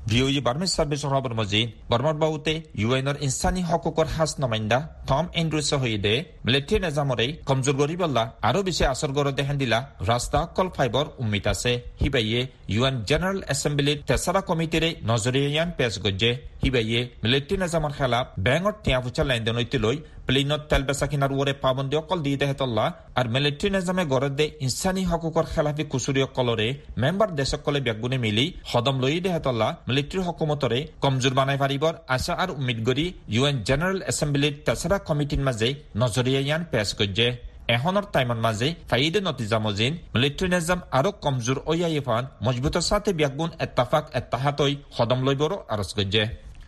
ভিওই Burmese সার্ভিসৰ খবৰ মজিদ বৰ্মাৰ বাউতে ইউএনৰ ইনসানী হকুকৰ হাস নমাইন্দা টম এন্ড্ৰুছ হইদে মিলিটাৰী নিজামৰে কমজোৰ গৰিবল্লা আৰু বেছি আসৰ গৰ দেখান দিলা ৰাস্তা কল ফাইবৰ উম্মিত আছে হিবাইয়ে ইউএন জেনাৰেল এছেম্বলিত তেছাৰা কমিটিৰে নজৰিয়ান পেছ গজে হিবাইয়ে মিলিটাৰী নিজামৰ খেলাফ বেংৰ টিয়া ফুচা লেনদেন লৈ প্লেনত তেল বেচা কিনাৰ ওৰে পাবন্দী অকল দি দেহতল্লা আৰু মিলিটাৰী নিজামে গৰদে ইনসানী হকুকৰ খেলাফি কুচুৰি অকলৰে মেম্বাৰ দেশকলে ব্যাগুনে মিলি সদম লৈ দেহতল্লা মিলিটাৰী হকুমতৰে কমজোৰ বানাই পাৰিবৰ আশা আৰু উম্মিদ কৰি ইউএন জেনাৰেল এছেম্বলিত তেছাৰা কমিটিৰ মাজে নজৰিয়ান পেছ গজে এহনৰ টাইমৰ মাজে ফাইদে নতিজা মজিন মিলিটাৰী নিজাম আৰু কমজোৰ অয়াইফান মজবুতৰ সাথে ব্যাগুন এত্তাফাক এত্তাহাতই সদম লইবৰ আৰজ গজে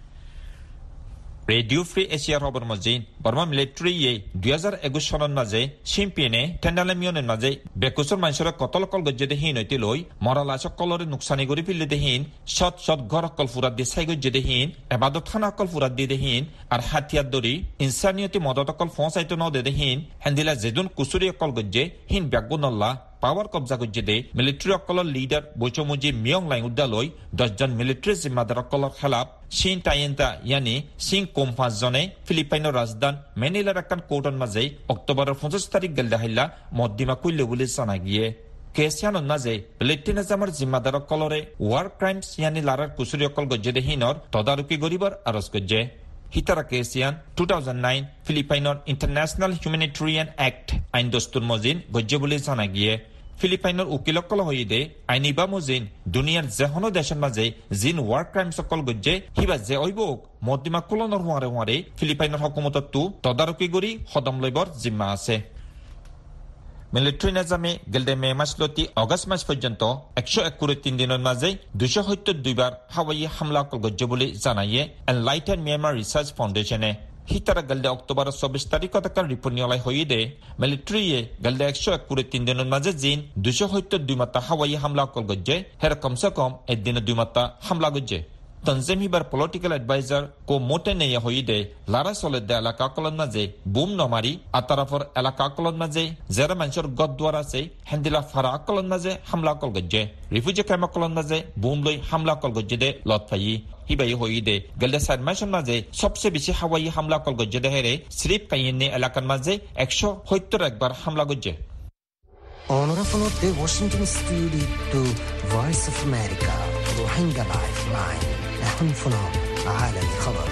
ৰেডিঅ' ফ্ৰী এছিয়াৰ খবৰ মজিদ বৰ্মা মিলিটাৰীয়ে 2021 চনৰ মাজে চিম্পিয়নে টেণ্ডালেমিয়নৰ মাজে বেকুচৰ মানুহৰ কতলকল গজ্জেদে হীন হৈতে লৈ মৰালাচকলৰে নোকচানি কৰি ফেলিতে হীন শত ঘৰ অকল ফুৰাত দি চাই গজ্জেদে হীন এবাদত খানা অকল ফুৰাত দি দেহীন আৰু হাতিয়াৰ দৰি ইনচানিয়তি মদত অকল ফচাইতো নদে হীন হেন্দিলা যেদুন কুচুৰি অকল গজ্জে হীন ব্যাগুনল্লা পাৱাৰ কব্জা গজ্জেদে মিলিটাৰী অকলৰ লিডাৰ বৈচমুজি মিয়ং লাইং উদ্দালৈ 10 জন মিলিটাৰী জিম্মাদাৰ অকলৰ খেলাফ চিন টাইয়েন্টা ইয়ানি সিং কোমফাজনে ফিলিপাইনৰ ৰাজধানী মেনিলাৰ এখন কোৰ্টৰ মাজে অক্টোবৰৰ 25 তাৰিখ গেলদাহিলা মদ্দিমা কুইলে বুলি জনা গিয়ে কেছিয়ানৰ মাজে মিলিটাৰী নিজামৰ জিম্মাদাৰ অকলৰে ৱাৰ ক্ৰাইমছ ইয়ানি লাৰাৰ কুচুৰি অকল গজ্জেদে হীনৰ তদাৰকী কৰিবৰ আৰজ গজ্জে হিতাৰা কেছিয়ান 2009 ফিলিপাইনৰ ইণ্টাৰনেশ্যনেল হিউমেনিটেৰিয়ান এক্ট আইন দস্তুৰ মজিন গজ্জে বুলি জনা গিয়ে ফিলিপাইনৰ উকিলসকল হইদে আইনিবা মজিন দুনিয়াৰ যেহনো দেশৰ মাজে জিন ৱাৰ ক্ৰাইমছ অকল গজ্জে হিবা যে অইবক মদ্দিমা কুলনৰ হোৱাৰে ফিলিপাইনৰ হকুমততো তদাৰকী কৰি সদম লইবৰ জিম্মা আছে মিলিটাৰী নিজামে গেলদে মে মাসলতি অগষ্ট মাস পৰ্যন্ত 131 দিনৰ মাজে 272 বাৰ হাৱাই হামলা গজ্জে বুলি জানায়ে এনলাইটেন মিয়ানমাৰ ৰিচাৰ্চ ফাউণ্ডেশ্যনে হিতাৰা গেলদে অক্টোবৰ 24 তাৰিখত এটা ৰিপৰ্ট নিয়লাই হইদে মিলিটাৰীয়ে গেলদে 131 দিনৰ মাজে জিন 272 মাত্ৰা হাৱাই হামলা গজ্জে হেৰ কমসে কম এদিন 2 মাত্ৰা হামলা গজ্জে তনজিম হিবাৰ পলিটিকেল এডভাইজাৰ কো মোটেনে হইদে লাৰা সলেদে এলাকা কলন মাজে বুম নমাৰি আতাৰাফৰ এলাকা কলন মাজে জেৰা মানুষৰ গদ্বাৰ আছে হেন্দিলা ফাৰা কলন মাজে হামলা কল গজ্জে ৰিফিউজি কেম্প কলন মাজে বুম লৈ হামলা কল গজ্জে দে লতফাই হিবাই হইদে গেলদে সাইডমাইশন মাজে সবচেয়ে বেশি হাওয়াই হামলা কল গজ্জে দে হেৰে শ্রীপ কাইনে এলাকার মাজে 171 বার হামলা গজ্জে Honorable the Washington Studio to Voice of America Rohingya Lifeline أهنفنا عالم خبر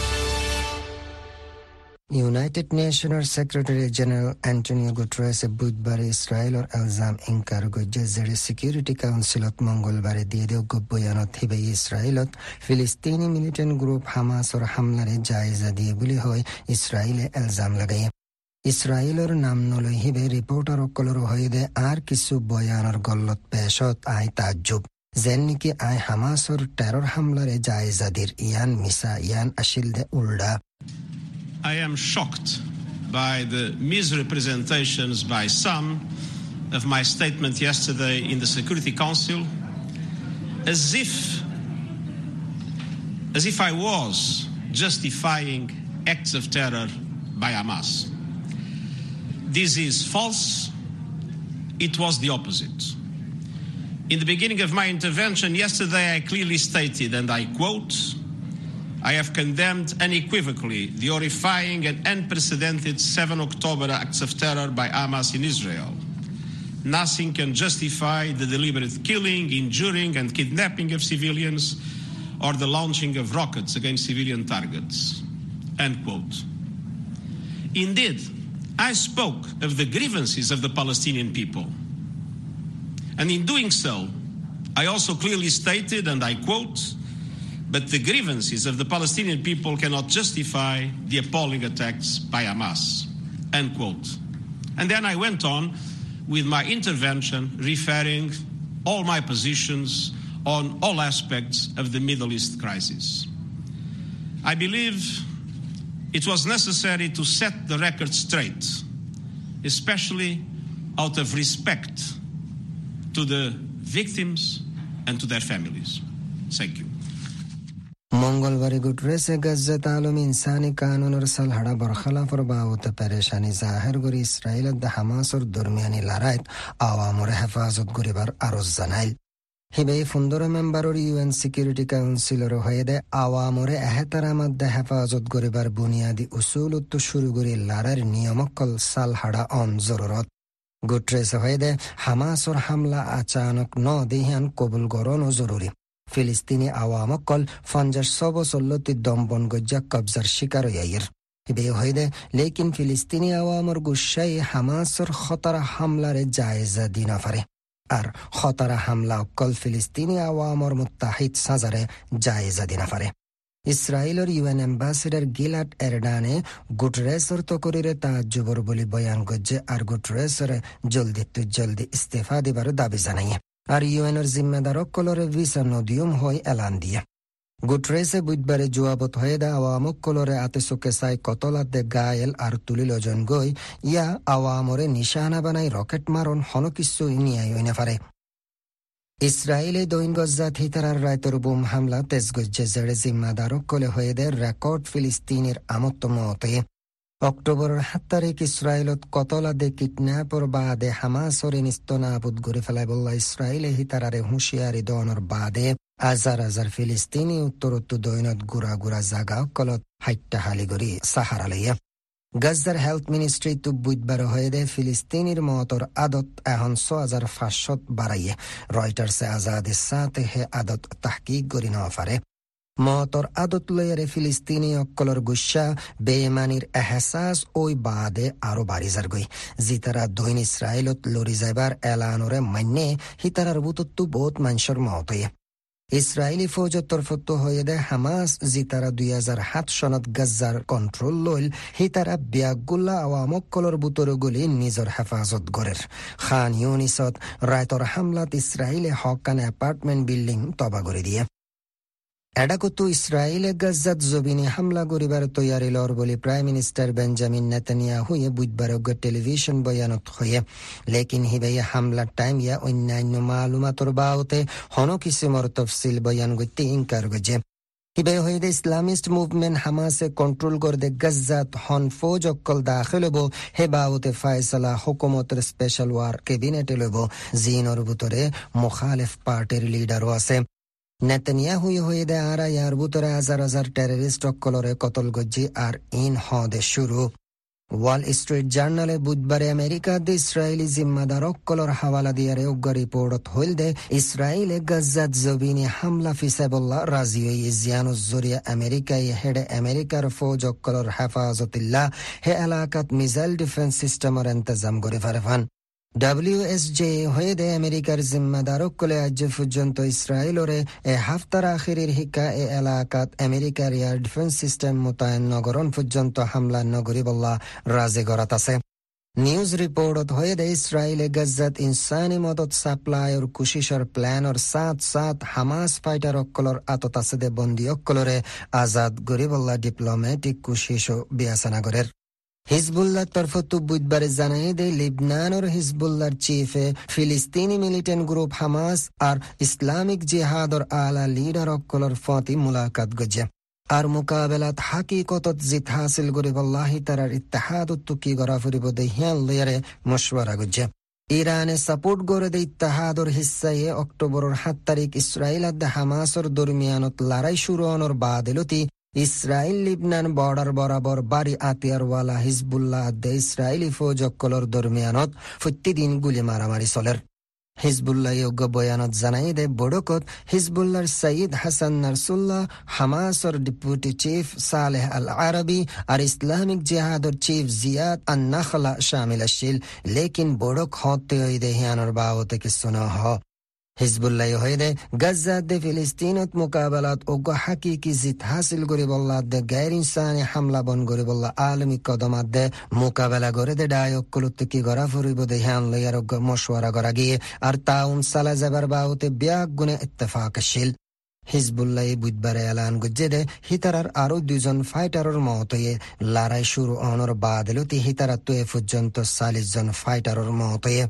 United নেশনের সেক্রেটারি জেনারেল অ্যান্টনিও গুটেরেস বুধবারে ইসরায়েলৰ ইলজাম ইনকাৰ কৰিছে যে সিকিউৰিটি কাউন্সিলত মঙ্গলবাৰে দিয়ে বয়ানত হিবে ইসৰায়েলত ফিলিস্তিনি মিলিটেন্ট গ্ৰুপ হামাছৰ হামলাৰে জায়জা দিয়ে বুলি হয় ইসৰায়েলে ইলজাম লগায় ইসৰায়েলৰ নাম নলৈ হিবে ৰিপৰ্টাৰসকলৰ হৈদে আৰু কিছু বয়ানৰ গল্লত পেশত আই তাজ্জুব যেন নেকি আই হামাছৰ টেৰৰ হামলাৰে জায়জা দিৰ ইয়ান মিছা ইয়ান আছিল দে উল্টা I am shocked by the misrepresentations by some of my statement yesterday in the Security Council, as if I was justifying acts of terror by Hamas. This is false. It was the opposite. In the beginning of my intervention yesterday, I clearly stated, and I quote, I have condemned unequivocally the horrifying and unprecedented 7 October acts of terror by Hamas in Israel. Nothing can justify the deliberate killing, injuring, and kidnapping of civilians or the launching of rockets against civilian targets. End quote. Indeed, I spoke of the grievances of the Palestinian people. And in doing so, I also clearly stated, and I quote, but the grievances of the Palestinian people cannot justify the appalling attacks by Hamas. End quote. And then I went on with my intervention referring all my positions on all aspects of the Middle East crisis. I believe it was necessary to set the record straight, especially out of respect to the victims and to their families. Thank you. মঙ্গলবারে গুটেরেসে গজ্জত আলম ইনসানি কানুনের সালহাড়া বরখলাফর বাবত পেরেশানি জাহের করে ইসরায়েলত হামাসর দরমিয়ানি লড়াইত আওয়ামর হেফাজত করিবার আরজ জানাইল হিবে 15 মেম্বাৰৰ UN Security Councilৰ হয়েদে আৱামৰে এহেতাৰামধ্যে হেফাজত কৰিবাৰ বুনিয়াদী উচুলতো শুরু কৰি লাৰাৰ নিয়মকল সালহাডা অন জৰুৰত গুটৰেছ হয়েদে হামাসৰ হামলা আচানক দিহান কবুল গৰনো জৰুৰী ফিলিস্তিনি আৱামকল 50 বছৰলতি দম্বন গজ্জা কবজার শিকার ইয়াইৰ হিবে হয়েদে লেকিন ফিলিস্তিনি আৱামৰ গুচ্ছাই হামাসৰ খতৰা হামলাৰে জায়েজা দি নাফাৰে আর খতরা হামলা অকল ফিলিস্তিনি আওয়ামর মুত্তাহিদ সাজারে জায়েজা দি নাফারে ইসরায়েলের UN এম্বাসিডার গিলাড এরডানে গুটরেসর তকরিরে তাজ্জুবর বলি বয়ান গজ্জে আর গুটরেসর জলদি ইস্তেফা দিবার দাবি জানাইয়ে আর UNর জিম্মেদার অকলরে ভিসা নদিয়ম হয় এলান দিয়ে গুটরেসে বুধবারে জোয়াবত হয়ে দে আওয়ামক কলরে আতেসুকে সাই কতলাত দে গায়েল আর তুলিল জন গই ইয়া আওয়ামরে নিশানা বানাই রকেট মারণ হন কিছু নিয়াই হইনে পারে ইসরায়েলে দৈন গজ্জাত হিতারার রায়তর বুম হামলা তেজ গজ্জে জেড়ে জিম্মাদারক কলে হয়ে দে রেকর্ড ফিলিস্তিনের আমত্ত মতে অক্টোবরের 7 তারিখ ইসরায়েলত কতলা দে কিডন্যাপর বাদে হামাসরে নিস্তনাবুদ গড়ে ফেলাই বললা ইসরায়েলে হিতারারে হুঁশিয়ারি দনর বাদে হাজার ফিলিস্তিনি উত্তরোত্তর দৈনত গুড়া জাগা কলত হাইট্টা হালিগরি সাহারা লইয়া গাজ্জার হেলথ মিনিস্ট্রি তো বুধবার হয়ে দে ফিলিস্তিনির মতর আদত এখন 6500 বাড়াইয়ে রয়টার্সে আজাদের সাথে হে আদত তাহকিক করি না পারে মতর আদত লয়ারে ফিলিস্তিনি অকলর গুসা বেমানির এহসাস ওই বাদে আরো বাড়ি যার গই জিতারা দৈন ইসরায়েলত লড়ি যাইবার এলানরে মান্যে হিতারার বুতত্তু বহুত মানুষের মত হয়ে ইসরায়েলি ফৌজের তরফত হয়ে দে হামাস জিতারা 2007 সনত গাজ্জার কন্ট্রোল লইল হিতারা বিয়াগুল্লা আওয়ামকলর বুতরগুলি নিজর হেফাজত গড়ের খান ইউনিসত রায়তর হামলাত ইসরায়েলে হকান অ্যাপার্টমেন্ট বিল্ডিং তবা করে দিয়ে এডাকতু ইসরায়েলে গাজ্জাত জবিনে হামলা করিবার তৈয়ারি লর বলি প্রাইম মিনিস্টার বেঞ্জামিন নেতানিয়াহু বুধবার টেলিভিশন বয়ানত হয়ে লেকিন হিবে হামলার টাইম ইয়া অন্যান্য মালুমাতর বাউতে হন কিসিমর তফসিল বয়ান করতে ইনকার গজে হিবে হইদে ইসলামিস্ট মুভমেন্ট হামাসে কন্ট্রোল করদে গাজ্জাত হন ফৌজ অক্কল দাখিল হব হে বাউতে ফায়সালা হুকুমতের স্পেশাল ওয়ার ক্যাবিনেটে লব জিনর ভিতরে মুখালিফ পার্টির লিডারও আছে নেতানিয়াহু হয়ে দে আরা ইয়ার ভিতরে হাজার টেররিস্ট অক্কলরে কতল গজ্জি আর ইন হদে শুরু ওয়াল স্ট্রিট জার্নালে বুধবারে আমেরিকা দে ইসরায়েলি জিম্মাদার অক্কলর হাওয়ালা দিয়ারে উগ্র রিপোর্টত হইল দে ইসরায়েলে গাজ্জাত জবিনে হামলা ফিসাবল্লাহ রাজি হই জিয়ানুজ জরিয়া আমেরিকায় হেডে আমেরিকার ফৌজ অক্কলর হেফাজতিল্লাহ হে এলাকাত মিসাইল ডিফেন্স সিস্টেমের ইন্তজাম করে ফারফান WSJ হয়ে দে আমেরিকার জিম্মাদারক কলে আজ পর্যন্ত ইসরায়েলরে এ হাফতার আখিরের হিকা এ এলাকাত আমেরিকার এয়ার ডিফেন্স সিস্টেম মোতায়েন নগরণ পর্যন্ত হামলা নগরী বল্লা রাজে গড়াত আছে নিউজ রিপোর্টত হয়ে দে ইসরায়েলে গাজ্জাত ইনসানি মদত সাপ্লাই और কুশিশর প্ল্যান और সাথ হামাস ফাইটার অক্কলর আতত আছে দে বন্দী অক্কলরে আজাদ গরিবল্লা ডিপ্লোম্যাটিক কুশিশ বিয়াসানাগরের হিজবুল্লাহ তরফত বুধবারে জানাই দে লিবনানের হিজবুল্লাহর চিফে ফিলিস্তিনি মিলিটেন্ট গ্রুপ হামাস আর ইসলামিক জিহাদর আলা লিডার অক্কলর ফতি মুলাকাত গজে আর মুকাবেলাত হাকিকতত জিত হাসিল গরিবল্লাহি তারার ইত্তেহাদত তুকি গড়া ফুরিব দে হিয়ান লয়ারে মশওয়ারা গজে ইরানে সাপোর্ট করে দে ইত্তেহাদর হিস্সায়ে অক্টোবরের 7 তারিখ ইসরায়েল আর হামাসর দরমিয়ানত লড়াই শুরু হওয়ার বাদেলতি ইসরায়েল লিবনান বর্ডার বরাবর বাড়ি আতিয়ারওয়ালা হিজবুল্লাহ দে ইসরায়েলি ফৌজ অক্কলর দরমিয়ানত প্রতিদিন গুলি মারামারি চলের হিজবুল্লাহ যোগ্য বয়ানত জানাই দে বড়কত হিজবুল্লাহর সঈদ হাসান নারসুল্লাহ হামাসর deputy chief Saleh al Arouri আর ইসলামিক জিহাদর চিফ জিয়াদ আন নাখলা শামিল আসিল লেকিন বড়ক হতে হই দে হিয়ানোর বাবতে কিছু না হ হিজবুল্লাহ হয়ে দে গাজ্জাত দে ফিলিস্তিনত মুকাবালাত ওগ হাকিকি জিত হাসিল করে বল্লা দে গায়র ইনসানি হামলা বন করে বল্লা আলমী কদমাত দে মুকাবেলা করে দে ডায়কলুত কি গড়া ফুরিব দে হ্যান লয়ার ওগ মশওয়ারা করা গিয়ে আর তাউন সালা যাবার বাউতে ব্যাগ গুনে ইত্তেফাক শিল হিজবুল্লাহ বুধবারে এলান গজ্জে দে হিতারার আরো 2 ফাইটারের মত হয়ে লড়াই শুরু হওয়ার বাদলতি হিতারা তো এ পর্যন্ত 40 জন ফাইটারের মত হয়ে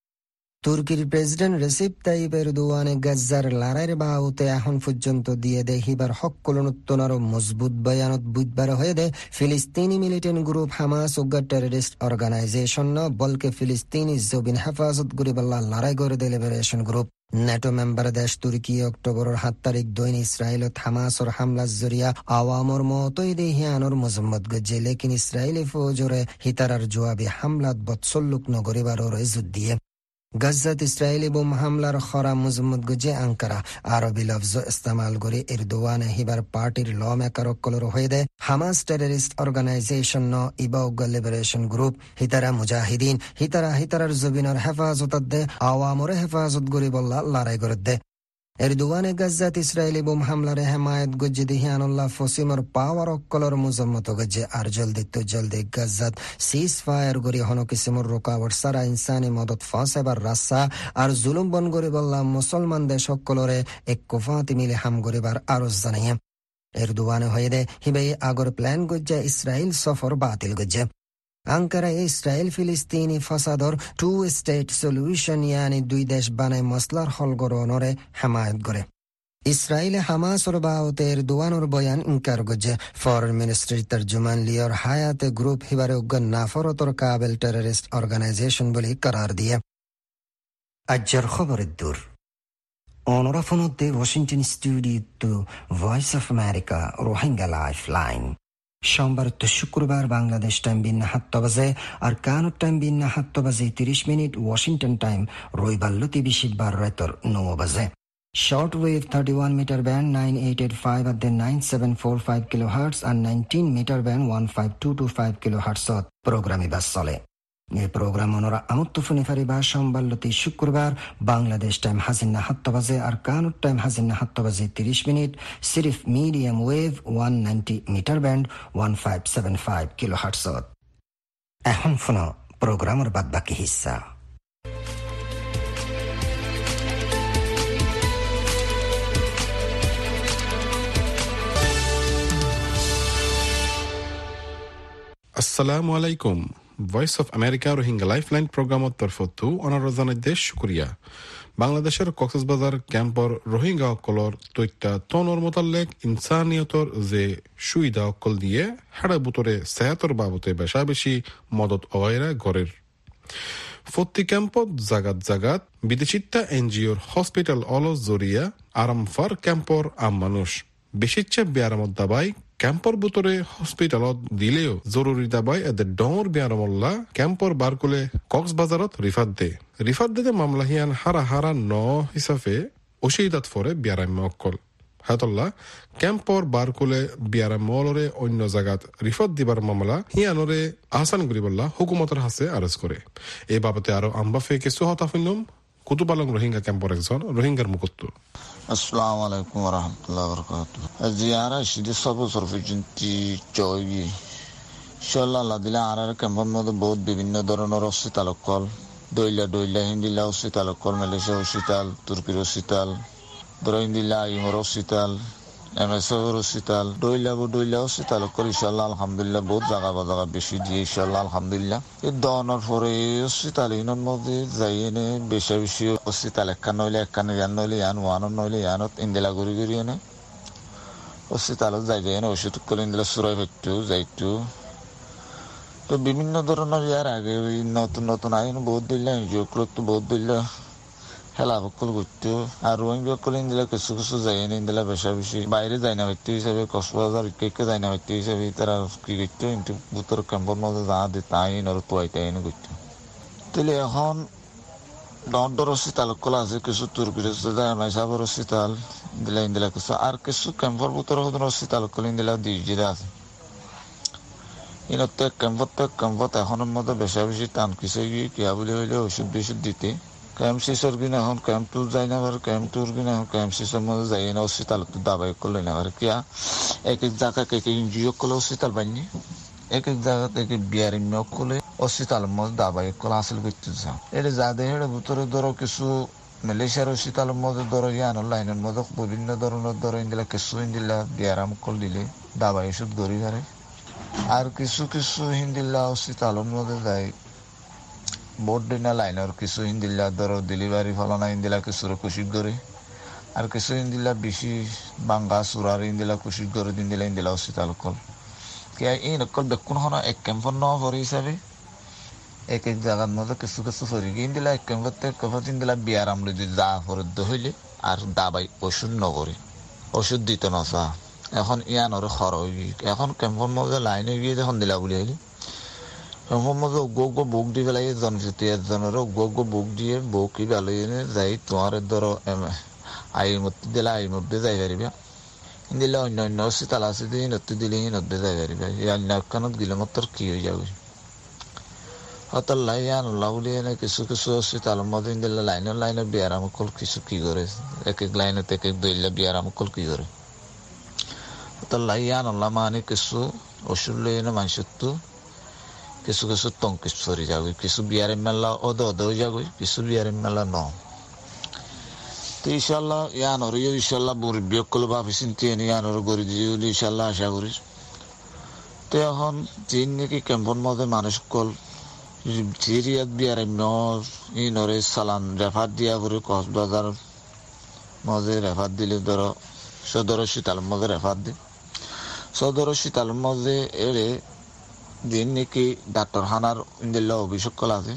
তুর্কির প্রেসিডেন্ট রেসিপ তাইয়িপ এরদোয়ানে গাজ্জার লড়াইয়ের বাহুতে এখন পর্যন্ত দিয়ে দে হিবার হক কলনোত্তনার মজবুত বয়ানত বুধবার হয়ে দে ফিলিস্তিনি মিলিটেন্ট গ্রুপ হামাস ও টেররিস্ট অর্গানাইজেশন ন বলকে ফিলিস্তিনি জবিন হেফাজত গরিবাল্লাহ লড়াই করে দে লিবারেশন গ্রুপ নেটো মেম্বার দেশ তুর্কি অক্টোবরের 7 তারিখ দৈন ইসরায়েলত হামাসর হামলা জরিয়া আওয়ামর মতই দেহিয়ানোর মজম্মত গজে লেকিন ইসরায়েলি ফৌজরে হিতারার জবাবে হামলাত বৎসল্লুক নগরীবারর যুদ্ধে গাজ্জাত ইসরায়েলি বোম হামলার খরা মজম্মত গজে আঙ্কারা আরবি লফজ ইস্তেমাল করে এরদোয়ান হিবার পার্টির ল মেকার অক্কলর হয়ে দেয় হামাস টেররিস্ট অর্গানাইজেশন ন ইবাউগ লিবারেশন গ্রুপ হিতারা মুজাহিদিন হিতারার জবিনের হেফাজত দে আওয়ামরে হেফাজত গরি বল্লা লড়াই করে দে এরদোয়ানে গাজ্জাত ইসরায়েলি বোম হামলারে হেমায়ত গজ্জে দিহিয়ানুল্লাহ ফসিমর পাওয়ার অক্কলর মজম্মত গজ্জে আর জলদি গাজ্জাত সিজ ফায়ার গরি হন কিসিমর রোকাওয়াট সারা ইনসানি মদত ফাঁসেবার রাস্তা আর জুলুম বন গরি বল্লা মুসলমান দেশ অক্কলরে এক কোফাতি মিলে হাম গরিবার আরজ জানাইয়ে এরদোয়ানে হয়ে দে হিবে আগর প্ল্যান গজ্জে ইসরায়েল সফর বাতিল গজ্জে আঙ্কারা ইসরায়েল ফিলিস্তিনি ফাসাদর 2 স্টেট সলিউশন ইয়ানি 2 দেশ বানায় মসলার হল গরনরে হামায়ত করে ইসরায়েলে হামাসর বাউতে এরদোয়ানোর বয়ান ইনকার গজ্জে ফরেন মিনিস্ট্রি তর্জমান লিওর হায়াতে গ্রুপ হিবারে উগ্গন নাফরতর কাবেল টেররিস্ট অর্গানাইজেশন বলে করার দিয়ে আজ্জার খবরের দূর অনরাফনতে Washington studio to Voice of America Rohingya Lifeline সোমবার তো শুক্রবার বাংলাদেশ টাইম বিন্না 7 বাজে আর কানুর টাইম বিন্না 7 বাজে 30 মিনিট ওয়াশিংটন টাইম রবিবার বিশিবার রাতর 9 বাজে short wave 31 metre band 9885 at the 9745 kilohertz আর 19 মিটার ব্যান্ড 15225 কিলোহার্টজ প্রোগ্রামে বাস চলে এই প্রোগ্রাম ওনারা আমত্তফুনি ফারিবা সোমবার শুক্রবার বাংলাদেশ টাইম হাজিনা 7 বাজে আর কানুর টাইম হাজিনা 7 বাজে 30 মিনিট সিরিফ medium wave 190 metre band 1575 kilohertz এখন শোনো প্রোগ্রামের বাদবাকি হিস্সা আসসালামু আলাইকুম Voice of America Rohingya Lifeline প্রোগ্রামত তরফতো অনারজনের দেশ শুক্রিয়া বাংলাদেশের কক্সবাজার ক্যাম্পর রোহিঙ্গা অকলর তৈত্যা তনর মোতাল্লেক ইনসানিয়তর যে সুবিধা অকল দিয়ে হাড়া বুতরে সেহাতর বাবতে বেশা বেশি মদত অয়রা গড়ের ফত্তি ক্যাম্পত জাগাত বিদেশিতা এনজিওর হসপিটাল অলস জরিয়া আরামফার ক্যাম্পর আম মানুষ বেশিচ্ছা বিয়ারামত দাবাই ক্যাম্পর বুতরে হসপিটালত দিলেও জরুরি দাবাই এদের ডর বিয়ারমল্লা ক্যাম্পর বারকুলে কক্সবাজারত রিফাত দে মামলাহিয়ান হারা ন হিসাবে অসিদাত ফরে বিয়ারাম্য অক্কল হাতল্লা ক্যাম্পর বারকুলে বিয়ারাম্যলরে অন্য জাগাত রিফাত দিবার মামলা হিয়ানরে আহসান গরিবল্লা হুকুমতের হাসে আরজ করে এই বাবতে আরো আম্বাফে কিছু হতাফিনম কুতুবালং রোহিঙ্গা ক্যাম্পর একজন রোহিঙ্গার মুকুত্তু আসসালামু আলাইকুম ওয়া রাহমাতুল্লাহি ওয়া বারাকাতুহু জিয়ারা শিদি সবু সরফিজন্তি চয়ি ইনশাআল্লাহ দিলে আরার ক্যাম্পের মধ্যে বহুত বিভিন্ন ধরনের হসপিটাল দইলা হিন্দিলা হসপিটাল মালয়েশিয়া হসপিটাল তুর্কির হসপিটাল হিন্দিলা ইমর হসপিটাল এমএসএর হসপিটাল দইলা হসপিটাল ইনশাআল্লাহ আলহামদুলিল্লাহ বহুত জায়গা বেশি দিয়ে ইনশাআল্লাহ আলহামদুলিল্লাহ এই দনের পরে হসপিটাল ইনের মধ্যে যাইনে বেশি হসপিটাল একখান নইলে ওয়ান নইলে ইয়ানত ইন্দিলা ঘুরি এনে হসপিটালত যাই ওষুধ করে ইন্দিলা সুরাই হইতো যাইতো তো বিভিন্ন ধরনের ইয়ার আগে নতুন আইন বহুত দিল্লা এনজিওগুলো বহুত দিল্লা খেলা বকল করতো আর রোহিঙ্গা বকল ইন্দিলা কিছু যাই ইন্দিলা বেশি বাইরে যাই না হইতে হিসাবে কক্সবাজার কে যাই না হইতে হিসাবে তারা কি করতো কিন্তু বুতর ক্যাম্পের মধ্যে যা দিতে আইন আর তোয়াইতে আইন করতো তাহলে এখন ডর হসপিটাল কল আছে কিছু তুর্কির মাইসাবর হসপিটাল ইন্দিলা কিছু আর কিছু ক্যাম্পের বুতর হসপিটাল কল ইন্দিলা দিজিরা আছে ইনতে ক্যাম্পত এখনের মধ্যে বেশি টান কিছু কিয়া বলে হইলে ওষুধ দিতে ক্যাম্পসিসর কিনা এখন ক্যাম্প টুর যাই না পারে ক্যাম্প টুর কিনা এখন ক্যাম্পসিসের মধ্যে যাই না হসপিটালত দাবাই করলে না পারে কিয়া এক জায়গা এক এনজিও করলে হসপিটাল বানিয়ে এক জায়গা থেকে বিয়ারিং করলে হসপিটালের মধ্যে দাবাই করলে হাসিল করতে চাও এটা যা দেয় ভিতরে ধরো কিছু মালয়েশিয়ার হসপিটালের মধ্যে ধরো ইয়ানোর লাইনের মধ্যে বিভিন্ন ধরনের ধরো ইন্দিলা কিছু ইন্দিলা বিয়ারাম কল দিলে দাবাই ওষুধ গড়ি পারে আর কিছু হিন্দিল্লা হসপিটালের মধ্যে যায় বোর্ড দিনা লাইনের কিছু হিন্দিল্লা ধরো ডেলিভারি ফলানা ইন্দিলা কিছুর কুশিক করে আর কিছু ইন্দিলা বেশি বাঙ্গা চুরার ইন্দিলা কুশিক করে দিন ইন্দিলা হসপিটাল কল কে এই নকল বেকুন হনা এক ক্যাম্পর ন ভরে হিসাবে এক এক জায়গার মধ্যে কিছু কিছু ফরি গিয়ে দিলা এক করতে কফিন দিলা বিয়ার আমলে যদি যা ফরদ্দ হইলে আর দাবাই ওষুধ নকরে ওষুধ দিত না চা এখন ইয়ান ওর খর এখন ক্যাম্পর মধ্যে লাইনে গিয়ে যখন দিলা বলি হইলে ক্যাম্পর মধ্যে উগ্র বুক দিয়ে পেলাই জনজাতি একজনের উগ্র বুক দিয়ে বউকি ভালো যাই তোমার ধরো আইর মধ্যে দিলা আইর মধ্যে যাই পারিবা দিলে অন্য অন্য তালা আছে দিয়ে নত্তি দিলে নদ্দে যাই পারিবা অন্য একখানত গিলে মাত্র কি হয়ে যাবে হতাল্লাহ ইয়ানুল্লাহ বলি এনে কিছু কিছু আছে তার মধ্যে দিলে লাইনের বিয়ার আমকল কিছু কি করে এক এক লাইনে এক এক দইলে বিয়ার আমকল কি করে হতাল্লাহ ইয়ানুল্লাহ মানে কিছু ওষুধ লই এনে মানুষের তো কিছু কিছু টঙ্কিস সরি যাবে কিছু বিয়ারের মেলা অদৌ যাবে কিছু বিয়ারের মেলা ন তো ইনশাল্লাহ ইয়ানর ইনশাল্লাহ মুরব্বী কল ভাবি চিন্তি এনে ইয়ানর গড়ি দিয়ে ইনশাল্লাহ আশা করি তো এখন যিন নাকি ক্যাম্পর মধ্যে মানুষ কল সিরিয়াত বিয়ারে নরে সালান রেফার দিয়া করে কক্সবাজার মধ্যে রেফার দিলে ধরো সদর শীতালের মধ্যে রেফার দি সদর শীতালের মধ্যে এরে দিন নাকি ডাক্তার হানার ইন্দিল্লা অভিযোগ কল আছে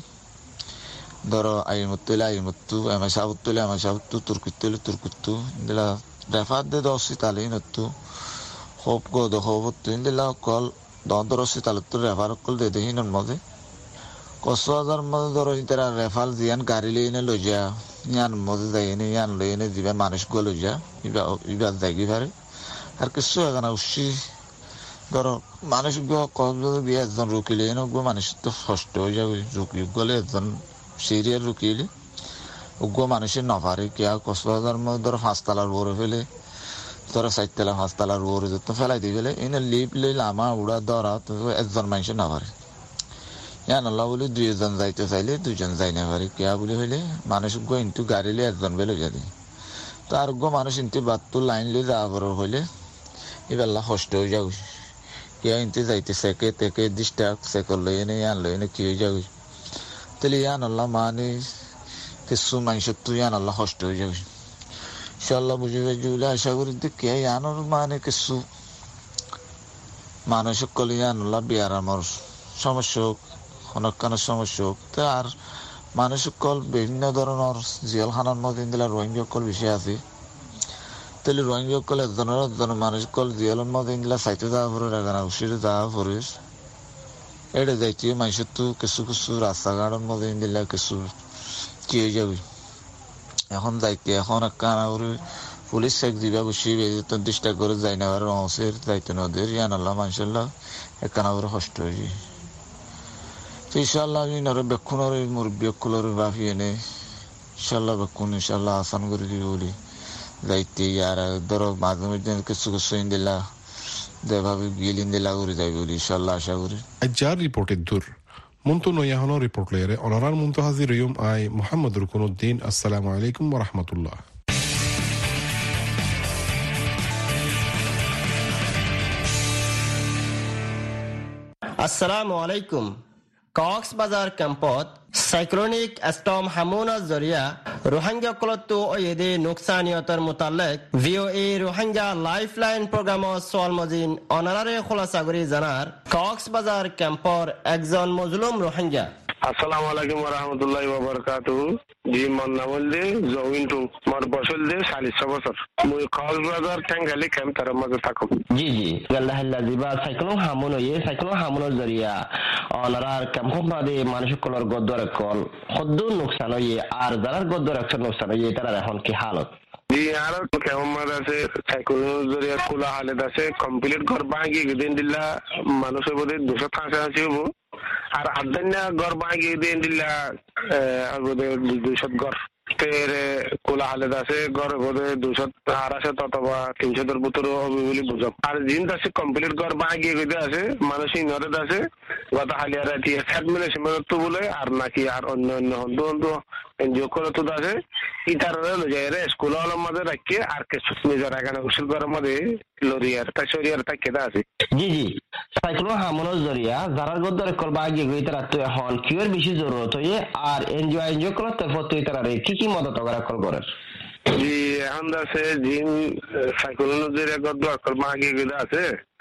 ধরো আইমত্তু এমাশাবত্তু তুরকুত্তু ইন্দিল্লা রেফার দে দশ শীতালে নত্তু হোপ গদ হোপত্তু ইন্দিল্লা কল দর শীতালত রেফার কল দে দেহিনের মধ্যে কক্সবাজার মধ্যে ধরো তারা রেফাল জিয়ান গাড়ি লইনে লই যা ইয়ান মধ্যে যাইনি ইয়ান লইনে দিবা মানুষগুলো লই যা ইবার যাইগি পারে আর কিছু এখানে উসি ধরো মানুষগুলো কক্সবাজার দিয়ে একজন রুকি লইনে মানুষ তো কষ্ট হয়ে যাবে রুকি গলে একজন সিরিয়ার রুকিলে উগ্র মানুষের নপারে কি আর কক্সবাজার মধ্যে ধরো 5 তালার বড় ফেলে ধরো 4 তালা 5 তালার বড় যত ফেলাই দিয়ে ফেলে এনে লিপ লই লামা উড়া ধরা তো একজন মানুষের নপারে ইয়ানুল্লাহ বলে 2 জন যাইতে চাইলে 2 জন যাই না পারে কিয়া বলে হইলে মানুষ কিন্তু গাড়িলে একজন বেলে যাবে তো আর মানুষ ইনতে বাত্তু লাইন লে যাওয়া বড় হইলে এবেলা কষ্ট হয়ে যাবে কিয়া ইনতে যাইতে সেকে তেকে ডিস্টার্ব সেকল লইনে ইয়ান লইনে কি হয়ে যাবে তাহলে ইয়ানুল্লাহ মানে কিছু মানুষের তো ইয়ানুল্লাহ কষ্ট হয়ে যাবে ইনশাল্লাহ বুঝবে বলে আশা করি কে ইয়ানোর মানে কিছু মানুষ কলে ইয়ানুল্লাহ বিয়ার আমার সমস্যা অনেকখানের সমস্যা হোক তো আর মানুষ কল বিভিন্ন ধরনের জেলখানার মধ্যে দিলে রোহিঙ্গা কল বিষয় আছে তাহলে রোহিঙ্গা কল একজনের মানুষ কল জেলের মধ্যে দিলে সাইতে যাওয়া পড়ে এখানে উসিরে যাওয়া পড়ে এটা যাইতে মানুষের তো কিছু কিছু রাস্তাঘাটের মধ্যে দিলে কিছু কি হয়ে যাবে এখন যাইতে এখন একখানা করে পুলিশ চেক দিবা বসে ডিস্টার্ব করে যাই না রঙের যাইতে নদীর ইয়ানাল্লাহ মানুষের একখানা করে কষ্ট হয়ে যায় ইনশাল্লাহ আমি নরে বেক্ষণের মুরব্বী কুলের বাফি এনে ইনশাল্লাহ বেক্ষণ ইনশাল্লাহ আসান করে দিবি বলি যাইতে আর ধরো মাঝে মধ্যে কিছু কিছু ইন্দিলা যেভাবে গিল ইন্দিলা করে যাইবে বলি ইনশাল্লাহ আশা করি যার রিপোর্টের দূর মুন্তু নয়াহনো রিপোর্ট লেয়ারে অনারার মুন্তু হাজির ইয়ুম আই মোহাম্মদ রুকনুদ্দিন আসসালামু আলাইকুম ওয়া রাহমাতুল্লাহ আসসালামু আলাইকুম কক্সবাজার ক্যাম্পত সাইক্লোনিক স্টর্ম হামুনার জরিয়া রোহিঙ্গা কলতো ওয়েদে নুকসানিয়তর মুতাল্লিক ভিওএ রোহিঙ্গা লাইফলাইন প্রোগ্রামত সোয়াল মজিন অনারারে খোলাসাগরি জানার কক্সবাজার ক্যাম্পর একজন মজলুম রোহিঙ্গা আসসালামু আলাইকুম ওয়া রাহমাতুল্লাহি ওয়া বারাকাতুহু জি মন নামলদে জউইনটু মোর বসলদে 40 বছর মুই কক্সবাজার টাঙ্গাইলে ক্যাম্প তার মাঝে থাকুম জি আল্লাহ জিবা সাইক্লোন হামুনো জরিয়া অনারার ক্যাম্প বাদে মানুষ কলর গদ্দর কল হদ্দুর নুকসান হইয়ে আর যারার গদ্দর একটা নুকসান হইয়ে তারা এখন কি হালত জি আর কেমন আছে সাইক্লোন জরিয়া কুলা হালত আছে কমপ্লিট ঘর ভাঙি দিন দিলা মানুষের বোধে 285 হবো আর আদান্না ঘর ভাঙি দিন দিলা বোধে 200 ঘর তেরে কোলা হালত আছে ঘর বোধে 200 অথবা 300 ভিতরে হবে বলে বুঝব আর জিন আছে কমপ্লিট ঘর ভাঙি গিয়ে আছে মানুষ ইনরে আছে গত হালিয়া রাতি অ্যাডমিনিস্ট্রেশন তো বলে আর নাকি আর অন্য হন্দ এনজিও করে তো আছে ইতারে লজারে স্কুল হলের মধ্যে রাখকে আর কিছু নিজের এখানে উসুল ঘরের মধ্যে লরিয়ার তাশরিয়ার তাকেদা আছে জি সাইক্লোন হামুনোর জরিয়া যারার গদ্দর কল ভাঙি গিয়ে তারা তো এখন কিউর বেশি জরুরত হয়ে আর এনজিও করে তরফ তো তারা কি মদত করা করে জি এখন আছে জিন সাইক্লোন জরিয়া গদ্দর কল ভাঙি গিয়ে আছে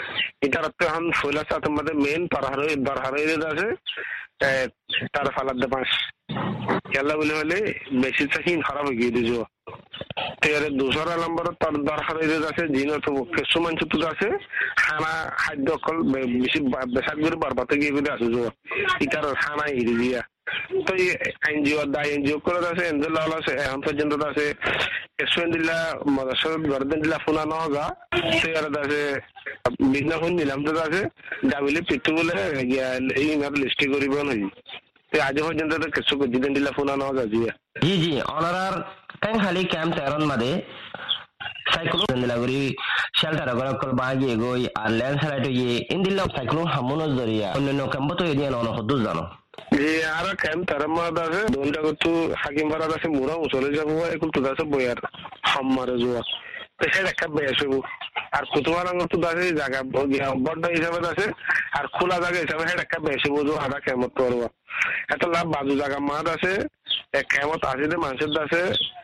এটার তো এখন ফুল আছে তোমাদের মেন দরহারে আছে তার ফালাদ পাঁচ খেলা বলে হলে বেশি চাহিন খারাপ হয়ে গিয়ে দিছো তেরে 200 নম্বর তার দরহারে আছে জিন তো কিছুমান চুত আছে খানা খাদ্য অকল বেশি বেশাক করে বারবাতে গিয়ে দিয়ে আসো এটার খানা এড়িয়ে দিয়া তো এনজিও করে আছে এনজিও লাল আছে এখন পর্যন্ত আছে এসেন্ডিলা মদসর গর্দনডিলা ফোনা নগা সেয়ার আছে বিনা ফোন নিলাম তো আছে ডাবলে পিটু বলে এই নার লিস্টি করিব নই আজ পর্যন্ত তো কিছু দিদিলা ফোনা নগা জি জি অনারার কাং খালি ক্যাম্প তেরন মাদে সাইক্লোন দিলাগুরি শেল্টার আগরকল বাগি এগোই আর ল্যান্ডস্লাইড হয়ে ইন্দিলা সাইক্লোন হামুনো জরিয়া অন্যান্য ক্যাম্প তো এদিন অনহদু জানো যে আর ক্যাম্প তারামাদ আছে দোনটা কত হাকিম পাড়া আছে মুরা চলে যাবো এখন তো আছে বইয়ার হাম্মারে যাওয়া তো সেটা একটা বেশ হবো আর কুতুবার তো আছে জায়গা বড্ড হিসাবে আছে আর খোলা জায়গা হিসাবে সেটা একটা বেশ হবো আধা কেমত করবো এত লাভ বাজু জায়গা মাঠ আছে কেমত আছে যে মানুষের আছে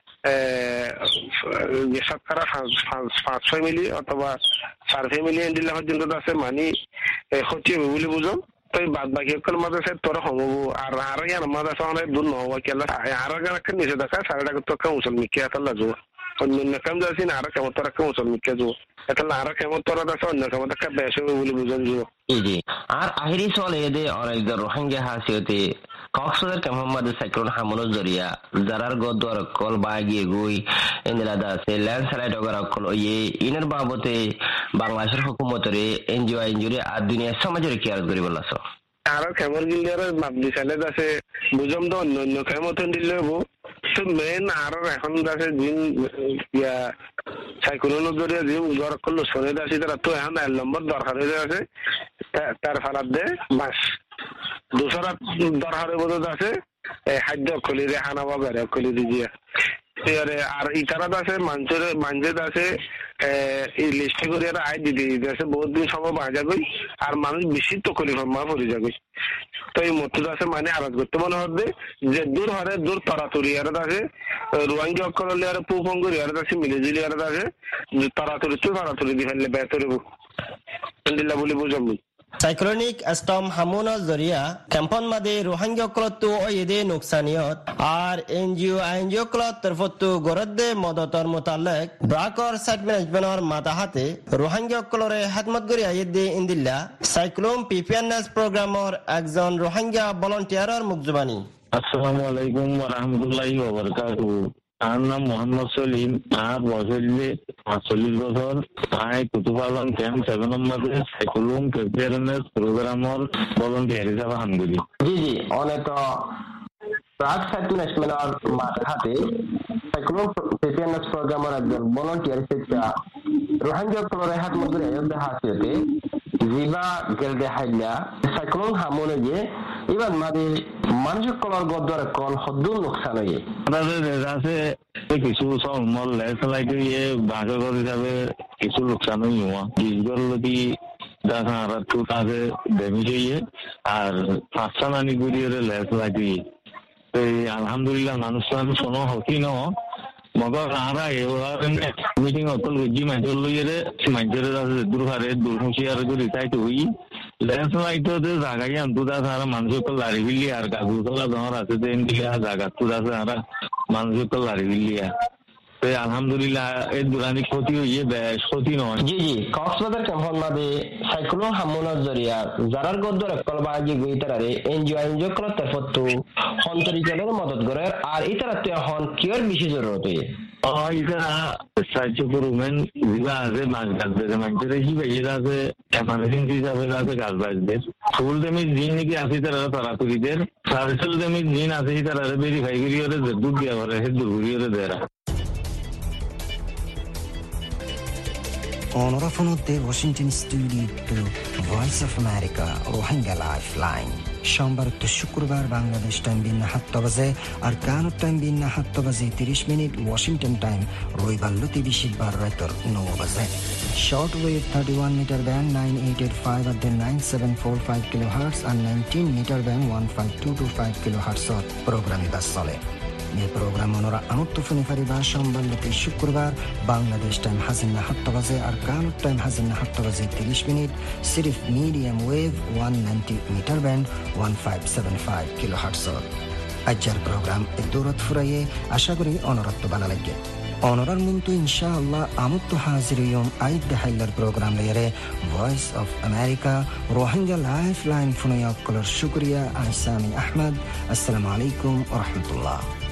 শতকরা 5-6 মিলি অথবা 4 মিলি দিলে পর্যন্ত আছে মানি ক্ষতি হবে বলে বুঝো তো বাদ বাকি সকল মাদ্রাসা তোরা হমবো আর ইয়ার মাদ্রাসা অনেক দূর নহবা কেলা আর একটা নিচে দেখা 4.5 তো একটা মুসলমিকে এতলা যাওয়া অন্য কাম যাচ্ছি না আর কেমন তোরা একটা মুসলমিকে যাওয়া এতলা আর কেমন তোরা আছে অন্য কেমন একটা বেশ হবে বলে বুঝন যাওয়া জি আর আহিরি চলে এদে অনেক রোহিঙ্গা হাসিয়তে কক্সবাজার ক্যাম্প সাইক্লোন হামুনো জরিয়া জারার গদর কল বাগিয়ে গুই এন্দিলাদা আছে ল্যান্ডস্লাইড অগর কল ইয়ে ইনের বাবতে বাংলাদেশের হুকুমতরে এনজিও আর দুনিয়া সমাজের কি আর করি বলাছো আর কেমন গিলার মাবদি সালে আছে বুঝম তো অন্য কেমন দিলে হবো তো মেন আর এখন আছে জিন ইয়া সাইক্লোন জরিয়া যে উজার করলো সরে আছে তারা তো এখন 1 নম্বর দরকার হয়ে আছে তার ফালাদ দে বাস দুসরা দরহারে বোধ আছে খাদ্য খলিরে হানাবা বেড়ে খলি দিয়ে আর ইতারা আছে মাঞ্জেদ আছে এই লিস্টে করে আয় দিদি আছে বহুত দিন সময় বাজা গই আর মানুষ বেশি তো খলি মা পড়ে যাবে তো এই মতো আছে মানে আলাদ করতে মনে হবে যে দূর হরে দূর তরাতরি আর আছে রোহিঙ্গা অকল আর পুপঙ্গুরি আর আছে মিলিজুলি আর আছে তরাতরি দিয়ে ফেললে বেতরে দিল্লা বলে বুঝাবো সাইক্লোনিক স্টর্ম হামুনো জরিয়া ক্যাম্পন মাদে রোহিঙ্গা ক্লতো ওয়েদে নুকসানিয়ত আর এনজিও ক্লত তরফতো গরদে মদতর মুতাল্লিক ব্রাকর সাইট ম্যানেজমেন্টর মাতাহাতে রোহিঙ্গা ক্লরে হাতমত গরি আইদে ইন্দিল্লা সাইক্লোন পিপিএনএস প্রোগ্রামর একজন রোহিঙ্গা ভলান্টিয়ারর মুকজবানি আসসালামু আলাইকুম ওয়া রাহমাতুল্লাহি ওয়া বারাকাতুহু আমার নাম মোহাম্মদ সলিম আর বছরে 45 বছর আই কুতুবালন ক্যাম্প 7 নম্বরে সাইক্লোন প্রিপারেশনেস প্রোগ্রামর ভলান্টিয়ার হিসেবে হামগুলি জি অনেক প্রাক সাইট ম্যানেজমেন্টর মাতাহাতে সাইক্লোন প্রিপারেশনেস প্রোগ্রামর একজন ভলান্টিয়ার হিসেবে রোহিঙ্গা ক্লরে হাতমত গরি আইদে হাসিয়তে জিবা গেলদে হাইলা সাইক্লোন হামুনে যে এবার মাদে মানুষের কলার গদ্দার কল হদ্দুল লোকসান হয়ে আমাদের আছে কিছু মল ল্যান্ডস্লাইড হয়ে ভাগর হিসাবে কিছু লোকসান হইয়া ডিসগর যদি দেখা আর তো কাজে ড্যামেজ হয়ে আর 5 নানি গুড়িয়ে ল্যান্ডস্লাইড হয়ে তো আলহামদুলিল্লাহ মানুষ শোনো হকি ন মগর আরা মিটিং অতল গজি মাইজর লইরে মাইজর আছে দূরহুঁশি আর যদি তাইতো হই ল্যান্ডস্লাইড তো জায়গায় আনতুদা সারা মানুষকে লারি বিলি আর গাগুতলা দহর আছে দেন দিলা জায়গা তুদা সারা মানুষকে লারি বিলিয়া তো আলহামদুলিল্লাহ এই দুরানি ক্ষতি হইয়ে বেশ ক্ষতি নয় জি কক্সবাজার ক্যাম্পন মাদে সাইক্লোন হামুনো জরিয়া জারার গদ্দর একল বাগি গুইতারে এনজিও ক্লত তরফতো হন্তরিকালের মদত করে আর ইতারাতে হন কিয়ার বিশেষ জরুরত হয়ে ইতারা সাহায্য করবেন জিবা আছে মাছ গাছদের মানুষের হিবা এরা আছে এমার্জেন্সি হিসাবে আছে গাছ বাজদের ফুল ড্যামেজ জিন নাকি আছে তারা তাড়াতাড়িদের সার্ভিসেল ড্যামেজ জিন আছে তারা ভেরিফাই করিয়ে দুধ দিয়া করে হে দূর করিয়ে দেয় অনরাফনতে Washington studio Voice of America Rohingya Lifeline সোমবার তো শুক্রবার বাংলাদেশ টাইম বিন্না 7 বাজে আর কানাডা টাইম বিন্না 7 বাজে 30 মিনিট ওয়াশিংটন টাইম রবিবার লতি বিশিবার রাতের 9 বাজে short wave 31 metre band 9885 at the 9745 kilohertz আর 19 মিটার ব্যান্ড 15225 কিলোহার্টজ প্রোগ্রামে বাস চলে মে প্রোগ্রাম অনরা আনুত্তফুনি ফারিবা সম্বল্লিতে শুক্রবার বাংলাদেশ টাইম হাজিনা 7 বাজে আর কানুট টাইম হাজিনা 7 বাজে 30 মিনিট সিরিফ medium wave 190 metre band 1575 kilohertz আজকের প্রোগ্রাম দৌলত ফুরাইয়ে আশা করি অনরত্ব ভালো লাগে অনরার মুন্তু ইনশাআল্লাহ আমুত্তু হাজির ইয়ম আইদ দেহাইলার প্রোগ্রাম লেয়ারে Voice of America Rohingya Lifeline ফুনয়াক্কলর শুক্রিয়া আইসামি আহমদ আসসালামু আলাইকুম ওয়া রাহমাতুল্লাহ